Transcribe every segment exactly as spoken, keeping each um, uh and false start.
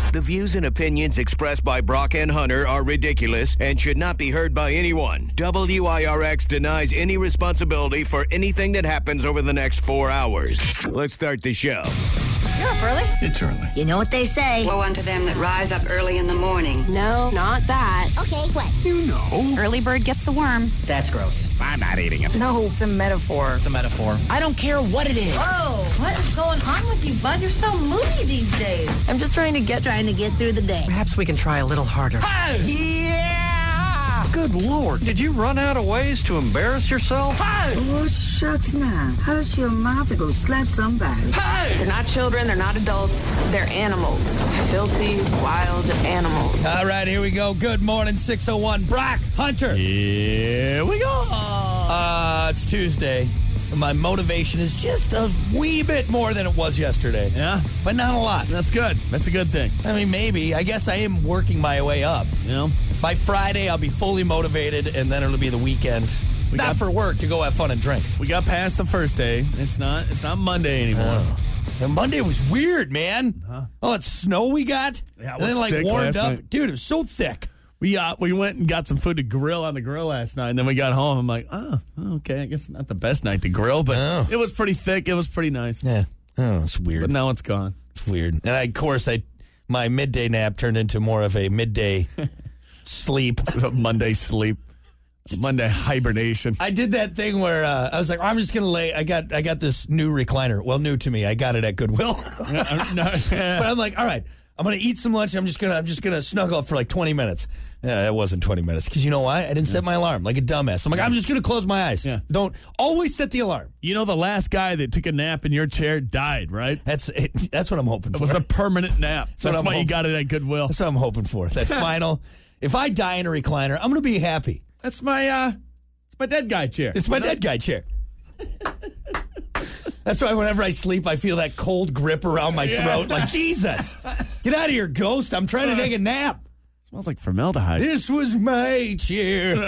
The views and opinions expressed by Brock and Hunter are ridiculous and should not be heard by anyone. W I R X denies any responsibility for anything that happens over the next four hours. Let's start the show. You're up early? It's early. You know what they say. Woe unto them that rise up early in the morning. No, not that. Okay, what? You know. Early bird gets the worm. That's gross. I'm not eating it. No, it's a metaphor. It's a metaphor. I don't care what it is. Whoa, what is going on with you, bud? You're so moody these days. I'm just trying to get Trying to get through the day. Perhaps we can try a little harder. Hey! Yeah! Good Lord, did you run out of ways to embarrass yourself? Hey! Oh, shucks now. Hush your mouth and go slap somebody. Hey! They're not children, they're not adults, they're animals. Filthy, wild animals. All right, here we go. Good morning, six oh one. Brock, Hunter. Here we go. Uh, it's Tuesday. My motivation is just a wee bit more than it was yesterday. Yeah? But not a lot. That's good. That's a good thing. I mean, maybe. I guess I am working my way up. You know? By Friday, I'll be fully motivated, and then it'll be the weekend. We not got- for work, to go have fun and drink. We got past the first day. It's not It's not Monday anymore. Oh. And Monday was weird, man. Huh? Oh, that snow we got. Yeah, it and was then, like, thick warmed last up. night. Dude, it was so thick. We uh, we went and got some food to grill on the grill last night, and then we got home. I'm like, oh, okay, I guess not the best night to grill, but Oh. it was pretty thick. It was pretty nice. Yeah. Oh, it's weird. But now it's gone. It's weird. And I, of course, I my midday nap turned into more of a midday sleep. Monday sleep. Monday hibernation. I did that thing where uh, I was like, oh, I'm just gonna lay. I got I got this new recliner. Well, new to me. I got it at Goodwill. But I'm like, all right, I'm gonna eat some lunch. I'm just gonna I'm just gonna snuggle up for like twenty minutes. Yeah, it wasn't twenty minutes because you know why? I didn't set my alarm like a dumbass. I'm like, I'm just gonna close my eyes. Yeah. Don't always set the alarm. You know, the last guy that took a nap in your chair died, right? That's it, that's what I'm hoping It for. was a permanent nap. what That's I'm why you hoping- got it at Goodwill. That's what I'm hoping for. That final. If I die in a recliner, I'm gonna be happy. That's my uh, it's my dead guy chair. It's my dead guy chair. That's why whenever I sleep, I feel that cold grip around my Yeah. throat. Like, Jesus, get out of here, ghost. I'm trying to take a nap. Smells like formaldehyde. This was my chair.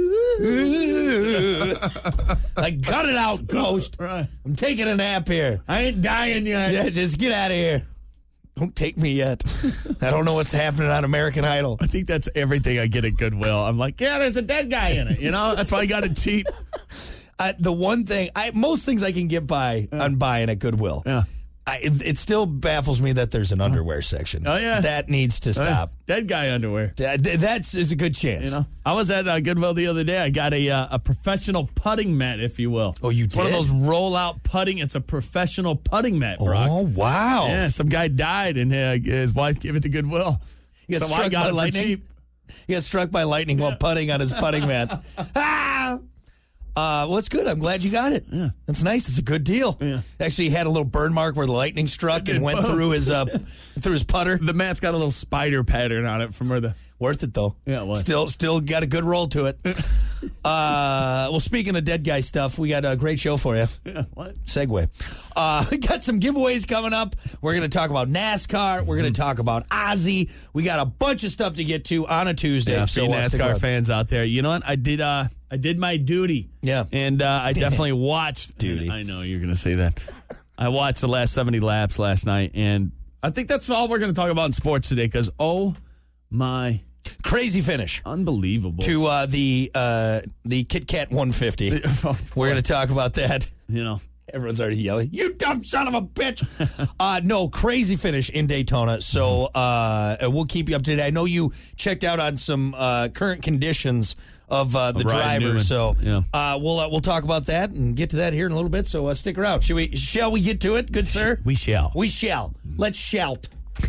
I got it out, ghost. Right. I'm taking a nap here. I ain't dying yet. Yeah, just get out of here. Don't take me yet. I don't know what's happening on American Idol. I think that's everything I get at Goodwill. I'm like, yeah, there's a dead guy in it. You know, that's why I got it cheap. Uh, the one thing, I most things I can get by on buying at Goodwill. Yeah. I, it, it still baffles me that there's an underwear section. Oh, yeah. That needs to stop. Uh, dead guy underwear. That, that's is a good chance. You know, I was at uh, Goodwill the other day. I got a uh, a professional putting mat, if you will. Oh, you It's one of did? those roll out putting. It's a professional putting mat, Brock. Oh, wow. Yeah, some guy died and uh, his wife gave it to Goodwill. He got so I struck got by it for lightning? cheap. He got struck by lightning while putting on his putting mat. Ah! Uh, well, it's good. I'm glad you got it. Yeah. That's nice. It's a good deal. Yeah. Actually, he had a little burn mark where the lightning struck and went Boom. through his uh, through his putter. The mat's got a little spider pattern on it from where the. Worth it though. Yeah, it was. Still, still got a good roll to it. uh, well, speaking of dead guy stuff, we got a great show for you. Yeah, what? Segue. Uh, we got some giveaways coming up. We're going to talk about NASCAR. We're going to talk about Ozzy. We got a bunch of stuff to get to on a Tuesday. Yeah, so for you uh, stick NASCAR around. fans out there, you know what? I did. Uh, I did my duty. Yeah. and uh, I definitely watched Duty. I know you're going to say that. I watched the last seventy laps last night, and I think that's all we're going to talk about in sports today. Because oh my, Crazy finish unbelievable! to uh, the uh, the Kit Kat one fifty. We're going to talk about that. You know, Everyone's already yelling, "You dumb son of a bitch!" uh, no, crazy finish in Daytona. So uh, we'll keep you up to date. I know you checked out on some uh, current conditions of uh, the Of Ryan driver. Newman. So Yeah. uh, we'll uh, we'll talk about that and get to that here in a little bit. So uh, stick around. Shall we? Shall we get to it, good sir? we shall. We shall. Let's shout.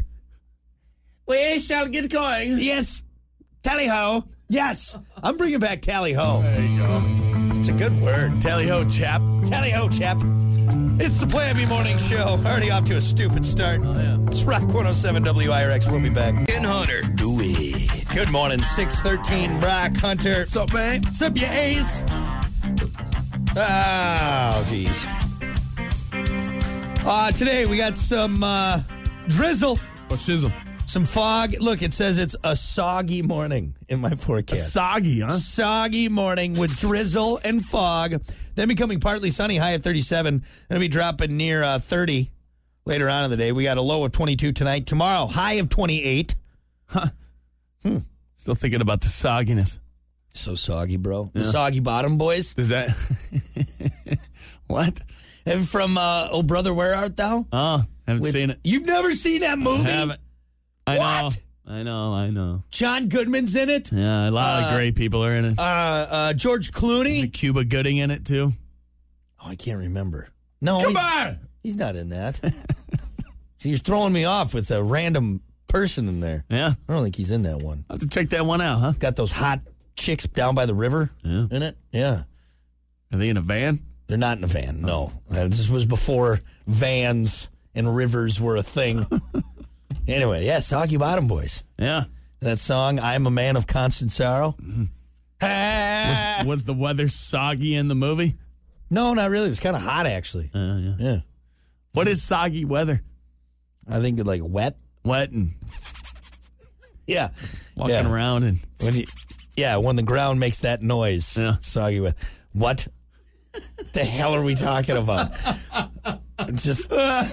We shall get going. Yes, tally ho. Yes, I'm bringing back tally ho. There you go. It's a good word. Tally ho, chap. Tally ho, chap. It's the Plan B Morning Show. Already off to a stupid start. Oh, yeah. It's Rock one oh seven W I R X. We'll be back. In Hunter. Do it. Good morning, six thirteen, Brock Hunter. What's up, man? What's up, you A's? Oh, geez. Uh, today we got some uh, drizzle, What's shizzle? some fog. Look, it says it's a soggy morning in my forecast. Soggy, huh? Soggy morning with drizzle and fog. Then becoming partly sunny, high of thirty-seven. Going to be dropping near uh, thirty later on in the day. We got a low of twenty-two tonight. Tomorrow, high of twenty-eight. Huh. Hmm. Still thinking about the sogginess. So soggy, bro. Yeah. The Soggy Bottom Boys. Is that what? And from uh, Oh Brother, Where Art Thou? Oh, haven't With, seen it. You've never seen that movie? I haven't. I What? know. I know. I know. John Goodman's in it. Yeah, a lot Uh, of great people are in it. Uh, uh, George Is Clooney. it Cuba Gooding in it too? Oh, I can't remember. No, Come he's, on. he's not in that. See, you're throwing me off with a random person in there. Yeah, I don't think he's in that one. I'll have to check that one out, huh? Got those hot chicks down by the river Yeah. in it. Yeah. Are they in a van? They're not in a van, no. Uh, This was before vans and rivers were a thing. Anyway, yeah, Soggy Bottom Boys. Yeah. That song, I'm a Man of Constant Sorrow. Ah. Was, was the weather soggy in the movie? No, not really. It was kind of hot, actually. Uh, yeah. Yeah. What is soggy weather? I think like wet. Wet and Yeah. walking Yeah. around and When you, yeah, when the ground makes that noise. Yeah. Soggy wet. What the hell are we talking about? Just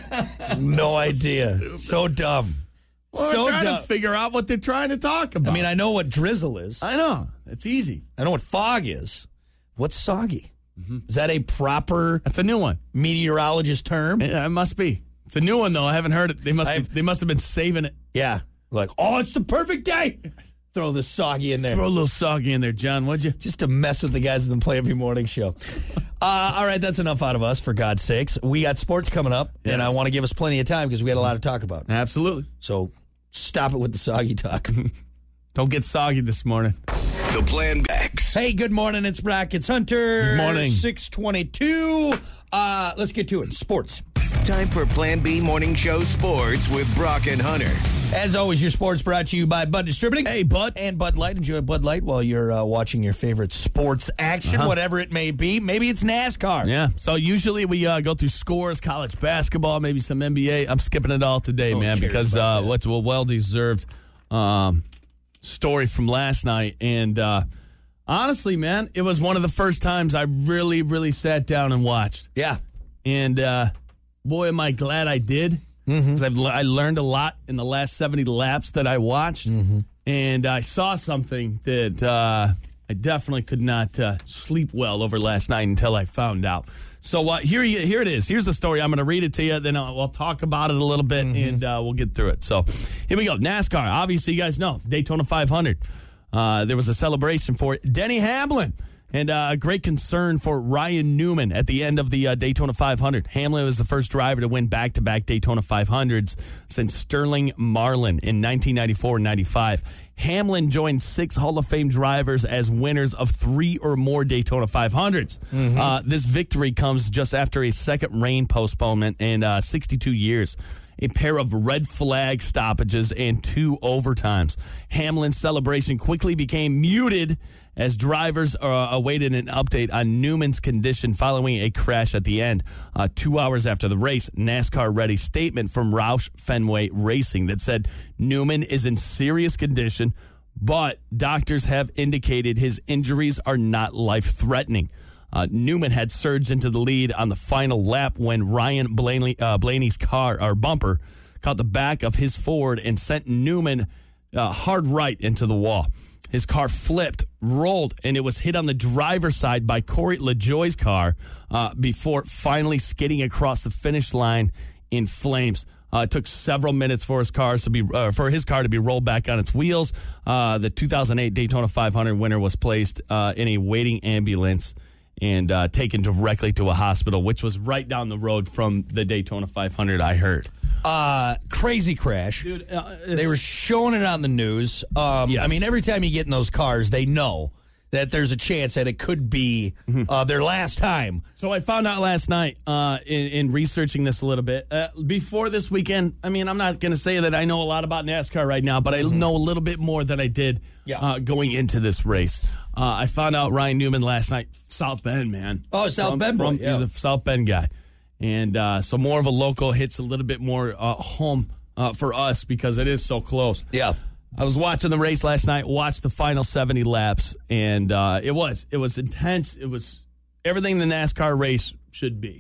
no idea. So dumb. Well, so we're trying dumb. to figure out what they're trying to talk about. I mean, I know what drizzle is. I know. It's easy. I know what fog is. What's soggy? Is that a proper That's a new one. meteorologist term? Yeah, it must be. It's a new one though. I haven't heard it. They must. I've- Have, they must have been saving it. Yeah. Like, oh, it's the perfect day. Throw the soggy in there. Throw a little soggy in there, John, would you? Just to mess with the guys in the Play Every Morning show. Uh, all right, that's enough out of us, for God's sakes. We got sports coming up, Yes. and I want to give us plenty of time because we had a lot to talk about. Absolutely. So stop it with the soggy talk. Don't get soggy this morning. The Plan X. Hey, good morning. It's Brock. It's Hunter. Good morning. six twenty-two. Uh, let's get to it. Sports. Time for Plan B Morning Show Sports with Brock and Hunter. As always, your sports brought to you by Bud Distributing. Hey, Bud. And Bud Light. Enjoy Bud Light while you're uh, watching your favorite sports action, Uh-huh. whatever it may be. Maybe it's NASCAR. Yeah. So usually we uh, go through scores, college basketball, maybe some N B A. I'm skipping it all today, Who man, cares because about uh, that? what's a well-deserved um, story from last night. And uh, honestly, man, it was one of the first times I really, really sat down and watched. Yeah. And uh, boy, am I glad I did. Because I've I learned a lot in the last seventy laps that I watched. And I saw something that uh, I definitely could not uh, sleep well over last night until I found out. So uh, here, you, here it is. Here's the story. I'm going to read it to you. Then I'll, I'll talk about it a little bit, and uh, we'll get through it. So here we go. NASCAR. Obviously, you guys know Daytona five hundred. Uh, there was a celebration for Denny Hamlin. And uh, a great concern for Ryan Newman at the end of the uh, Daytona five hundred. Hamlin was the first driver to win back-to-back Daytona five hundreds since Sterling Marlin in nineteen ninety-four and ninety-five. Hamlin joined six Hall of Fame drivers as winners of three or more Daytona five hundreds. Mm-hmm. Uh, this victory comes just after a second rain postponement in uh, sixty-two years. A pair of red flag stoppages and two overtimes. Hamlin's celebration quickly became muted as drivers uh, awaited an update on Newman's condition following a crash at the end. Uh, two hours after the race, NASCAR read a statement from Roush Fenway Racing that said Newman is in serious condition, but doctors have indicated his injuries are not life-threatening. Uh, Newman had surged into the lead on the final lap when Ryan Blaney, uh, Blaney's car or bumper caught the back of his Ford and sent Newman uh, hard right into the wall. His car flipped, rolled, and it was hit on the driver's side by Corey LaJoie's car uh, before finally skidding across the finish line in flames. Uh, it took several minutes for his cars to be uh, for his car to be rolled back on its wheels. Uh, the two thousand eight Daytona five hundred winner was placed uh, in a waiting ambulance and uh, taken directly to a hospital, which was right down the road from the Daytona five hundred, I heard. Uh, crazy crash. Dude, uh, they were showing it on the news. Um, Yes. I mean, every time you get in those cars, they know that there's a chance that it could be Mm-hmm. uh, their last time. So I found out last night uh, in, in researching this a little bit. Uh, before this weekend, I mean, I'm not going to say that I know a lot about NASCAR right now, but I know a little bit more than I did Yeah. uh, going into this race. Uh, I found out Ryan Newman last night, South Bend, man. Oh, South From- Bend boy, from- yeah. He's a South Bend guy. And uh, so more of a local, hits a little bit more uh, home uh, for us because it is so close. Yeah. I was watching the race last night, watched the final seventy laps, and uh, it was it was intense. It was everything the NASCAR race should be.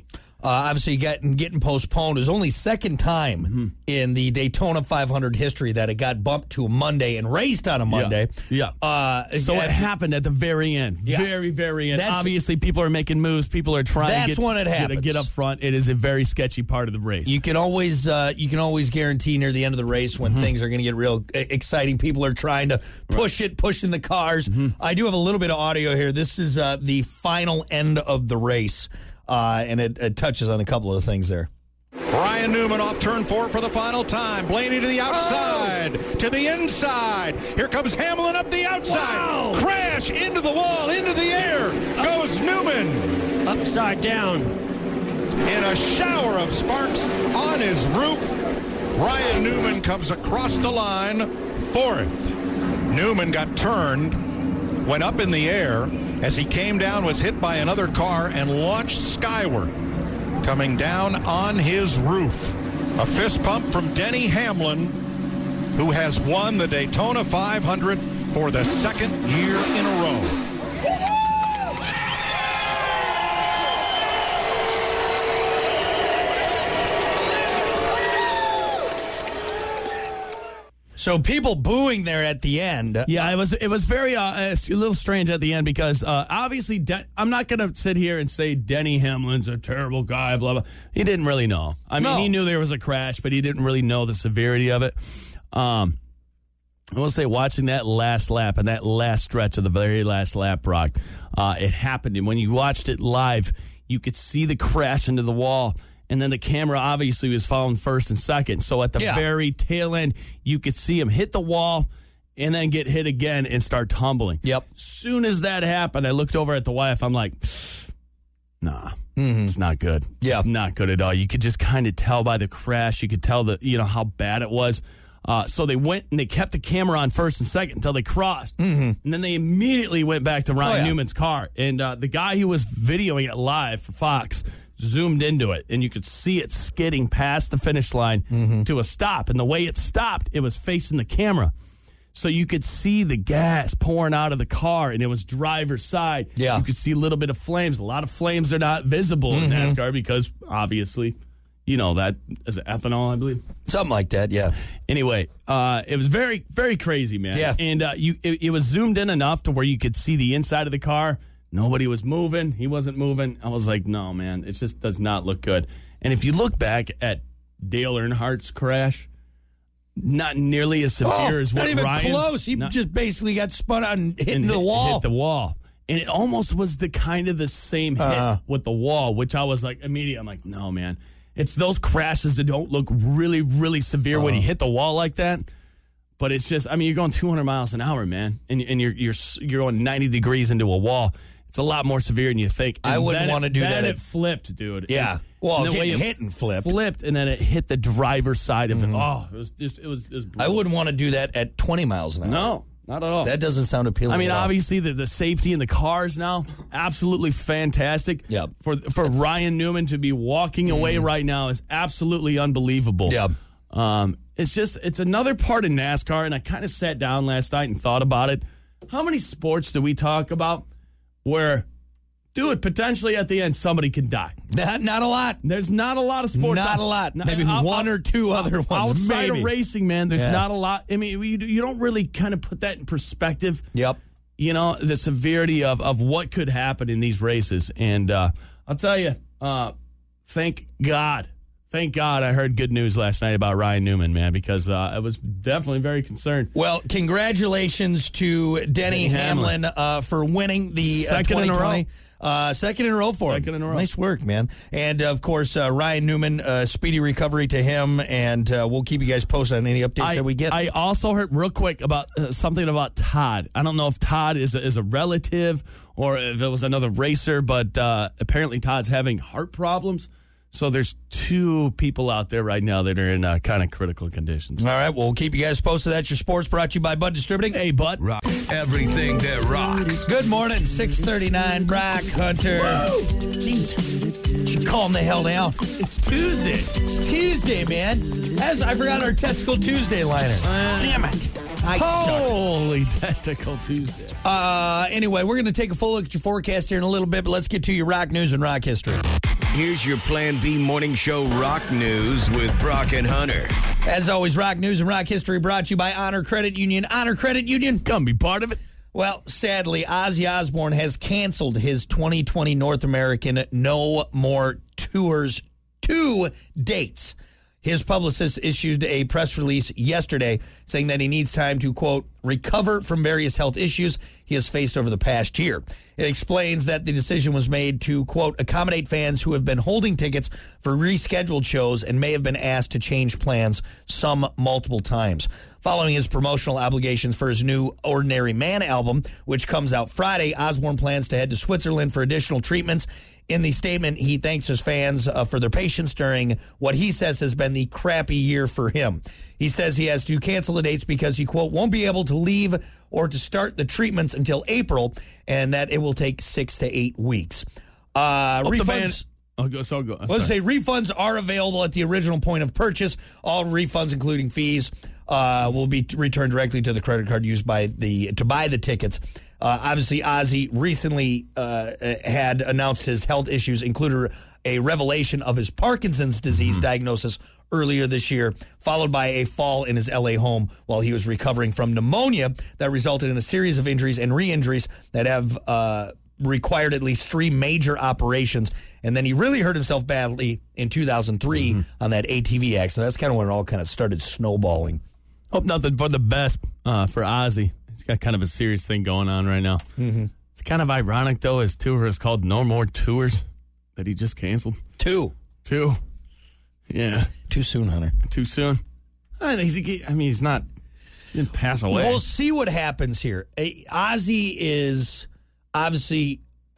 Uh, obviously, getting getting postponed. It was only second time mm-hmm. in the Daytona five hundred history that it got bumped to a Monday and raced on a Monday. Yeah. yeah. Uh, so it happened at the very end. Yeah. Very, very end. That's, Obviously, people are making moves. People are trying that's to get, when it happens. Get, get up front. It is a very sketchy part of the race. You can always uh, you can always guarantee near the end of the race when mm-hmm. things are going to get real exciting. People are trying to push right. it, pushing the cars. Mm-hmm. I do have a little bit of audio here. This is uh, the final end of the race. Uh, and it, it touches on a couple of things there. Ryan Newman off turn four for the final time. Blaney to the outside, oh. to the inside. Here comes Hamlin up the outside. Wow. Crash into the wall, into the air. Goes Newman. Upside down. In a shower of sparks on his roof. Ryan Newman comes across the line fourth. Newman got turned, went up in the air. As he came down, was hit by another car and launched skyward, coming down on his roof. A fist pump from Denny Hamlin, who has won the Daytona five hundred for the second year in a row. So people booing there at the end. Yeah, it was it was very uh, a little strange at the end because uh, obviously De- I'm not going to sit here and say Denny Hamlin's a terrible guy, blah, blah. He didn't really know. I mean, no. he knew there was a crash, but he didn't really know the severity of it. Um, I will say watching that last lap and that last stretch of the very last lap, Brock, uh, it happened. And when you watched it live, you could see the crash into the wall. And then the camera obviously was following first and second. So at the yeah. very tail end, you could see him hit the wall and then get hit again and start tumbling. Yep. Soon as that happened, I looked over at the wife. I'm like, nah, mm-hmm. it's not good. Yeah. It's not good at all. You could just kind of tell by the crash. You could tell the, you know, how bad it was. Uh, so they went and they kept the camera on first and second until they crossed. Mm-hmm. And then they immediately went back to Ryan oh, yeah. Newman's car. And uh, the guy who was videoing it live for Fox zoomed into it, and you could see it skidding past the finish line mm-hmm. to a stop. And the way it stopped, it was facing the camera. So you could see the gas pouring out of the car, and it was driver's side. Yeah. You could see a little bit of flames. A lot of flames are not visible mm-hmm. in NASCAR because, obviously, you know, that is it ethanol, I believe. Something like that, yeah. Anyway, uh, it was very, very crazy, man. Yeah. And uh, you, it, it was zoomed in enough to where you could see the inside of the car. Nobody was moving. He wasn't moving. I was like, no, man, it just does not look good. And if you look back at Dale Earnhardt's crash, not nearly as severe oh, as what not even Ryan. close. He not, just basically got spun out and hit and into hit, the wall. Hit the wall. And it almost was the kind of the same hit uh, with the wall, which I was like, immediately, I'm like, no, man. It's those crashes that don't look really, really severe uh, when you hit the wall like that. But it's just, I mean, you're going two hundred miles an hour, man, and, and you're you're you're going ninety degrees into a wall. It's a lot more severe than you think. And I wouldn't want to do then that. Then at, it flipped, dude. Yeah. And, well, and the way it hit and flipped. Flipped, and then it hit the driver's side of mm-hmm. it. Oh, it was just, it was, it was brutal. I wouldn't want to do that at twenty miles an hour. No, not at all. That doesn't sound appealing I mean, at all. obviously, the, the safety in the cars now, absolutely fantastic. Yep. For, for Ryan Newman to be walking away mm. right now is absolutely unbelievable. Yep. Um, it's just, it's another part of NASCAR, and I kind of sat down last night and thought about it. How many sports do we talk about where, dude, potentially at the end somebody can die? Not, not a lot. There's not a lot of sports. Not out, a lot. Not, Maybe out, one or two other ones. Outside maybe. of racing, man, there's yeah. not a lot. I mean, you, you don't really kind of put that in perspective. Yep. You know, the severity of, of what could happen in these races. And uh, I'll tell you, uh, thank God. Thank God I heard good news last night about Ryan Newman, man, because uh, I was definitely very concerned. Well, congratulations to Denny, Denny Hamlin, Hamlin uh, for winning the uh, second in a row. Uh, second in a row for second him. in a row. Nice work, man. And, of course, uh, Ryan Newman, uh, speedy recovery to him, and uh, we'll keep you guys posted on any updates I, that we get. I also heard real quick about uh, something about Todd. I don't know if Todd is a, is a relative or if it was another racer, but uh, apparently Todd's having heart problems. So there's two people out there right now that are in uh, kind of critical conditions. All right, well, we'll keep you guys posted. That's your sports brought to you by Bud Distributing. Hey, Bud. Rock everything that rocks. Good morning, six thirty-nine, Brock Hunter. Woo! Jeez, you calm the hell down. It's Tuesday. It's Tuesday, man. As I forgot our Testicle Tuesday liner. Uh, Damn it. I Holy Testicle Tuesday. Uh, anyway, we're going to take a full look at your forecast here in a little bit, but let's get to your rock news and rock history. Here's your Plan B Morning Show rock news with Brock and Hunter. As always, rock news and rock history brought to you by Honor Credit Union. Honor Credit Union, come be part of it. Well, sadly, Ozzy Osbourne has canceled his twenty twenty North American No More Tours two dates. His publicist issued a press release yesterday saying that he needs time to, quote, recover from various health issues he has faced over the past year. It explains that the decision was made to, quote, accommodate fans who have been holding tickets for rescheduled shows and may have been asked to change plans some multiple times. Following his promotional obligations for his new Ordinary Man album, which comes out Friday, Osbourne plans to head to Switzerland for additional treatments. In the statement, he thanks his fans uh, for their patience during what he says has been the crappy year for him. He says he has to cancel the dates because he, quote, won't be able to leave or to start the treatments until April, and that it will take six to eight weeks. Uh, refunds. I'll go, so I'll go. Let's say refunds are available at the original point of purchase. All refunds, including fees, uh, will be returned directly to the credit card used by the to buy the tickets. Uh, obviously, Ozzy recently uh, had announced his health issues, including a revelation of his Parkinson's disease mm-hmm. diagnosis earlier this year, followed by a fall in his L A home while he was recovering from pneumonia that resulted in a series of injuries and re-injuries that have uh, required at least three major operations. And then he really hurt himself badly in two thousand three mm-hmm. on that A T V accident. That's kind of when it all kind of started snowballing. Hope nothing but the best uh, for Ozzy. He's got kind of a serious thing going on right now. Mm-hmm. It's kind of ironic, though, his tour is called No More Tours that he just canceled. Two. Two. Yeah. Too soon, Hunter. Too soon. I, mean, I mean, he's not, he didn't pass away. We'll see what happens here. Ozzy is obviously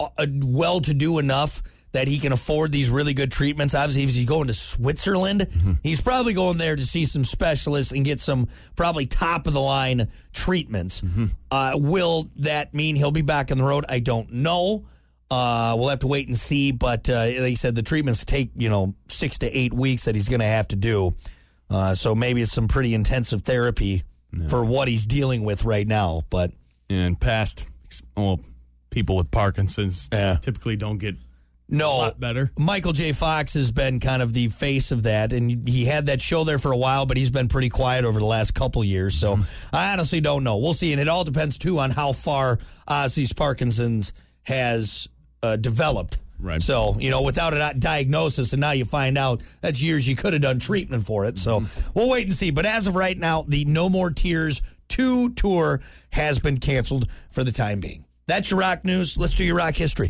well-to-do enough that he can afford these really good treatments. Obviously, if he's going to Switzerland, mm-hmm. he's probably going there to see some specialists and get some probably top-of-the-line treatments. Mm-hmm. Uh, will that mean he'll be back on the road? I don't know. Uh, we'll have to wait and see, but uh, they said the treatments take, you know, six to eight weeks that he's going to have to do. Uh, so maybe it's some pretty intensive therapy yeah. for what he's dealing with right now. But and past, well, people with Parkinson's yeah. typically don't get No, a lot better. Michael J. Fox has been kind of the face of that, and he had that show there for a while, but he's been pretty quiet over the last couple years, so mm-hmm. I honestly don't know. We'll see, and it all depends, too, on how far Ozzy's Parkinson's has uh, developed. Right. So, you know, without a diagnosis, and now you find out that's years you could have done treatment for it, so mm-hmm. we'll wait and see. But as of right now, the No More Tears two tour has been canceled for the time being. That's your rock news. Let's do your rock history.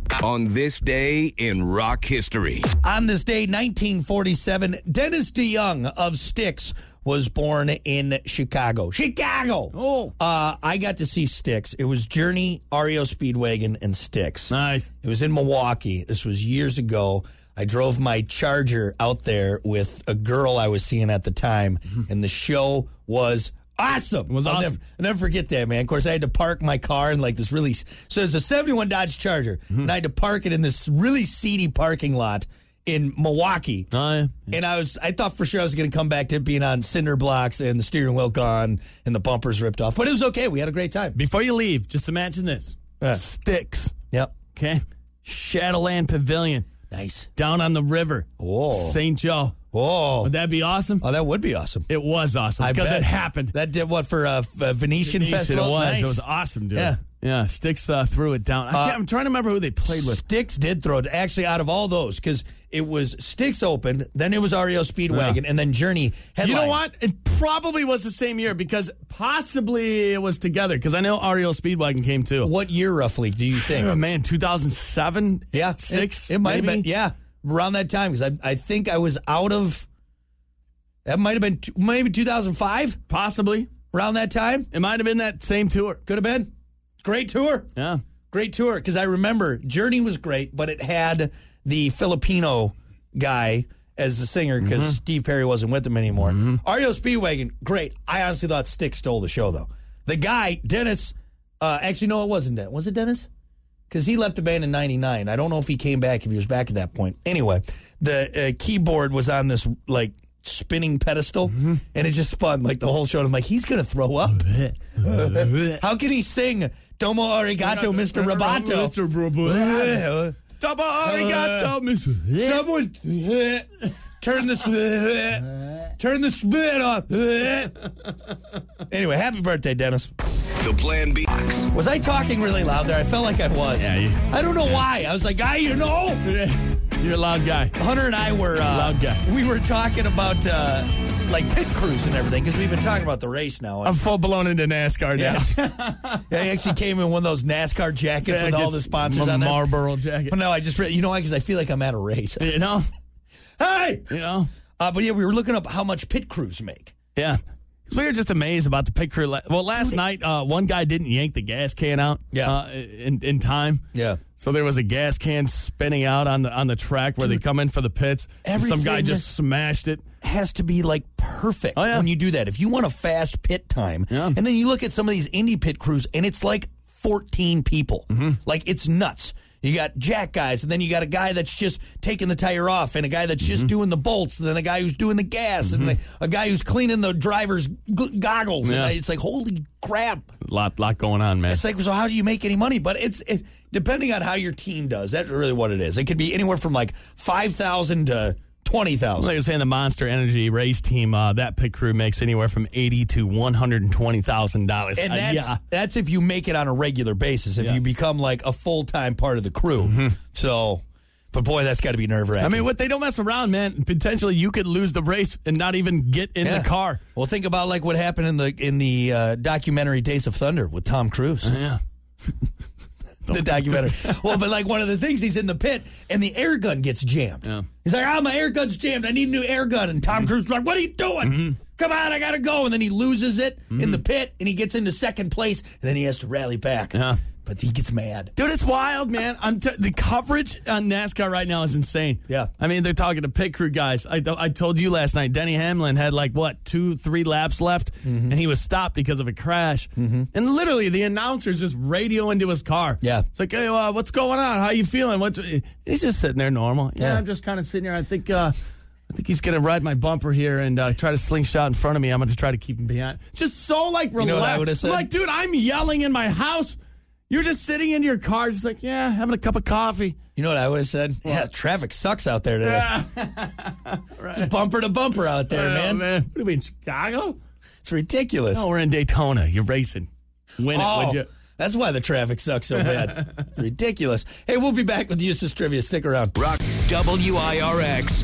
On this day in rock history. On this day, nineteen forty-seven, Dennis DeYoung of Styx was born in Chicago. Chicago! Oh. Uh, I got to see Styx. It was Journey, R E O Speedwagon, and Styx. Nice. It was in Milwaukee. This was years ago. I drove my Charger out there with a girl I was seeing at the time, and the show was awesome. It was I'll awesome. Never, I'll never forget that, man. Of course, I had to park my car in like this really... So it's a seventy-one Dodge Charger, mm-hmm. and I had to park it in this really seedy parking lot in Milwaukee. Oh, yeah. And I was, I thought for sure I was going to come back to being on cinder blocks and the steering wheel gone and the bumpers ripped off. But it was okay. We had a great time. Before you leave, just imagine this. Yeah. Styx. Yep. Okay. Shadowland Pavilion. Nice. Down on the river. Whoa. Saint Joe. Whoa. Would that be awesome? Oh, that would be awesome. It was awesome. I Because bet. it happened. That did what for a uh, Venetian, Venetian Festival? It was. Nice. It was awesome, dude. Yeah. Yeah. Styx uh, threw it down. I can't, Uh, I'm trying to remember who they played with. Styx did throw it. Actually, out of all those, because it was Styx opened, then it was R E O Speedwagon, Yeah. and then Journey headlined. You know what? It probably was the same year because possibly it was together because I know R E O Speedwagon came too. What year roughly do you think? Oh, man, two thousand seven? Yeah. Six? It, it might have maybe? been, yeah, around that time, because I, I think I was out of, that might have been t- maybe two thousand five? Possibly. Around that time? It might have been that same tour. Could have been. Great tour. Yeah. Great tour, because I remember Journey was great, but it had the Filipino guy as the singer because Mm-hmm. Steve Perry wasn't with them anymore. Mm-hmm. R E O Speedwagon, great. I honestly thought Styx stole the show, though. The guy, Dennis, uh, actually, no, it wasn't Dennis. Was it Dennis? Because he left the band in ninety-nine. I don't know if he came back, if he was back at that point. Anyway, the uh, keyboard was on this, like, spinning pedestal, mm-hmm. and it just spun, like, the whole show. And I'm like, he's going to throw up. How can he sing Domo Arigato, Mister Roboto? Mister Roboto. Double arigato, Miss. Someone turn the turn the spit off. Anyway, happy birthday, Dennis. The Plan B. Was I talking really loud there? I felt like I was. Yeah, you, I don't know why. I was like, I, you know. You're a loud guy. Hunter and I were uh, loud guy. We were talking about uh, like pit crews and everything because we've been talking about the race now. I'm full blown into NASCAR now. Yeah, yeah, he actually came in one of those NASCAR jackets, jackets with all the sponsors on there. Marlboro jacket. But no, I just, you know why? Because I feel like I'm at a race. You know? Hey! You know? Uh, but yeah, we were looking up how much pit crews make. Yeah. We were just amazed about the pit crew. Well, last night, uh, one guy didn't yank the gas can out yeah. uh, in, in time. Yeah. So there was a gas can spinning out on the on the track where Dude, they come in for the pits. Some guy just smashed it. Has to be like perfect oh, yeah. when you do that. If you want a fast pit time, yeah. and then you look at some of these Indy pit crews, and it's like fourteen people. Mm-hmm. Like, it's nuts. You got jack guys, and then you got a guy that's just taking the tire off, and a guy that's mm-hmm. just doing the bolts, and then a guy who's doing the gas, mm-hmm. and a, a guy who's cleaning the driver's g- goggles. Yeah. And it's like, holy crap. A lot, lot going on, man. It's like, so how do you make any money? But it's it, depending on how your team does. That's really what it is. It could be anywhere from like five thousand to twenty thousand. Like I was saying, the Monster Energy race team, uh, that pit crew makes anywhere from eighty to one hundred twenty thousand dollars. And uh, that's, yeah. that's if you make it on a regular basis, if yeah. you become like a full-time part of the crew. Mm-hmm. So, but boy, that's got to be nerve-wracking. I mean, what they don't mess around, man. Potentially, you could lose the race and not even get in yeah. the car. Well, think about like what happened in the in the uh, documentary Days of Thunder with Tom Cruise. Yeah. The documentary. Well, but like one of the things, he's in the pit and the air gun gets jammed. Yeah. He's like, oh, my air gun's jammed. I need a new air gun. And Tom mm-hmm. Cruise is like, what are you doing? Mm-hmm. Come on, I got to go. And then he loses it mm-hmm. in the pit and he gets into second place. And then he has to rally back. Yeah. But he gets mad. Dude, it's wild, man. I'm t- the coverage on NASCAR right now is insane. Yeah. I mean, they're talking to pit crew guys. I, th- I told you last night, Denny Hamlin had like, what, two, three laps left? Mm-hmm. And he was stopped because of a crash. Mm-hmm. And literally, the announcers just radio into his car. Yeah. It's like, hey, uh, what's going on? How you feeling? What's... He's just sitting there normal. Yeah, yeah. I'm just kind of sitting here. I think... Uh, I think he's going to ride my bumper here and uh, try to slingshot in front of me. I'm going to try to keep him behind. Just so, like, relaxed. You know what I would have said? I'm like, dude, I'm yelling in my house. You're just sitting in your car, just like, yeah, having a cup of coffee. You know what I would have said? What? Yeah, traffic sucks out there today. Yeah. Right. It's bumper to bumper out there, oh, man. man. What do you mean, Chicago? It's ridiculous. No, we're in Daytona. You're racing. Win oh, it, would you? That's why the traffic sucks so bad. Ridiculous. Hey, we'll be back with Useless Trivia. Stick around. Rock W I R X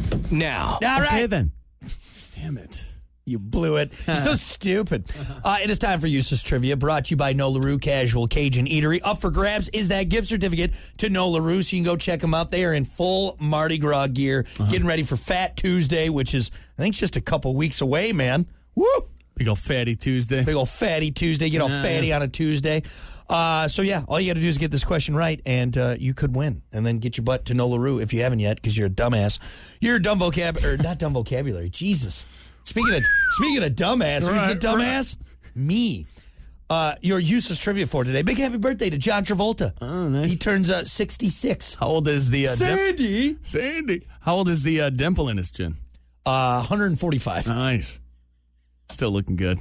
now. All right. Okay, then. Damn it. You blew it. You're so stupid. Uh, it is time for Useless Trivia, brought to you by No LaRue Casual Cajun Eatery. Up for grabs is that gift certificate to No LaRue, so you can go check them out. They are in full Mardi Gras gear, uh-huh. getting ready for Fat Tuesday, which is, I think, just a couple weeks away, man. Woo! Big old Fatty Tuesday. Big old Fatty Tuesday. Get all yeah, fatty yeah. on a Tuesday. Uh, so, yeah, all you got to do is get this question right, and uh, you could win. And then get your butt to No LaRue if you haven't yet, because you're a dumbass. You're a dumb vocabulary, or not dumb vocabulary. Jesus. Speaking of speaking of dumbass, right, who's the dumbass? Right. Me. Uh, your Useless Trivia for today. Big happy birthday to John Travolta. Oh, nice. He turns uh, sixty-six. How old is the... Uh, Sandy. Dim- Sandy. How old is the uh, dimple in his chin? Uh, one hundred forty-five. Nice. Still looking good.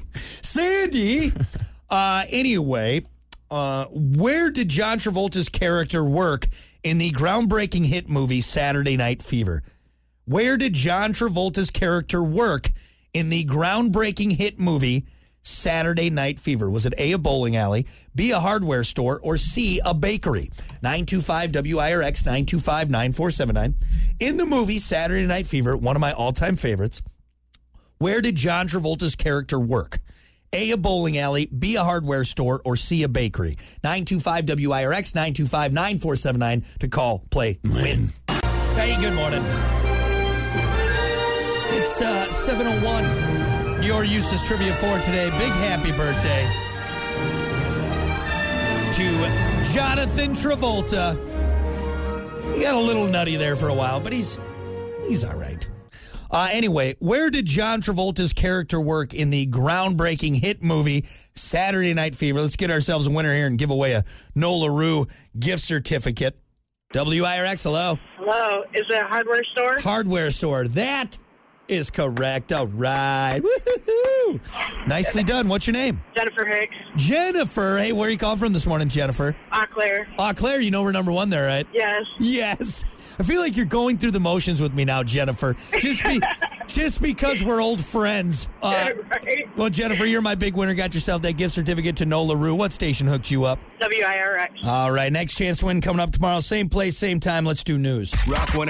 Sandy. uh, anyway, uh, where did John Travolta's character work in the groundbreaking hit movie Saturday Night Fever? Where did John Travolta's character work in the groundbreaking hit movie Saturday Night Fever? Was it A, a bowling alley, B, a hardware store, or C, a bakery? nine two five W I R X, nine two five, nine four seven nine. In the movie Saturday Night Fever, one of my all-time favorites, where did John Travolta's character work? A, a bowling alley, B, a hardware store, or C, a bakery? nine two five W I R X, nine two five, nine four seven nine to call, play, win. Hey, good morning. It's uh, seven oh one. Your Useless Trivia for today. Big happy birthday to Jonathan Travolta. He got a little nutty there for a while, but he's he's all right. Uh, anyway, where did John Travolta's character work in the groundbreaking hit movie Saturday Night Fever? Let's get ourselves a winner here and give away a No LaRue gift certificate. W I R X, hello. Hello. Is it a hardware store? Hardware store. That is correct. All right. Woo-hoo-hoo. Nicely done. What's your name? Jennifer Hicks. Jennifer. Hey, where are you calling from this morning, Jennifer? Eau Claire. Eau Claire, you know we're number one there, right? Yes. Yes. I feel like you're going through the motions with me now, Jennifer. Just be, just because we're old friends. Uh, right. Well, Jennifer, you're my big winner. Got yourself that gift certificate to Nola Rue. What station hooked you up? W I R X. All right. Next chance to win coming up tomorrow. Same place, same time. Let's do news. Rock one.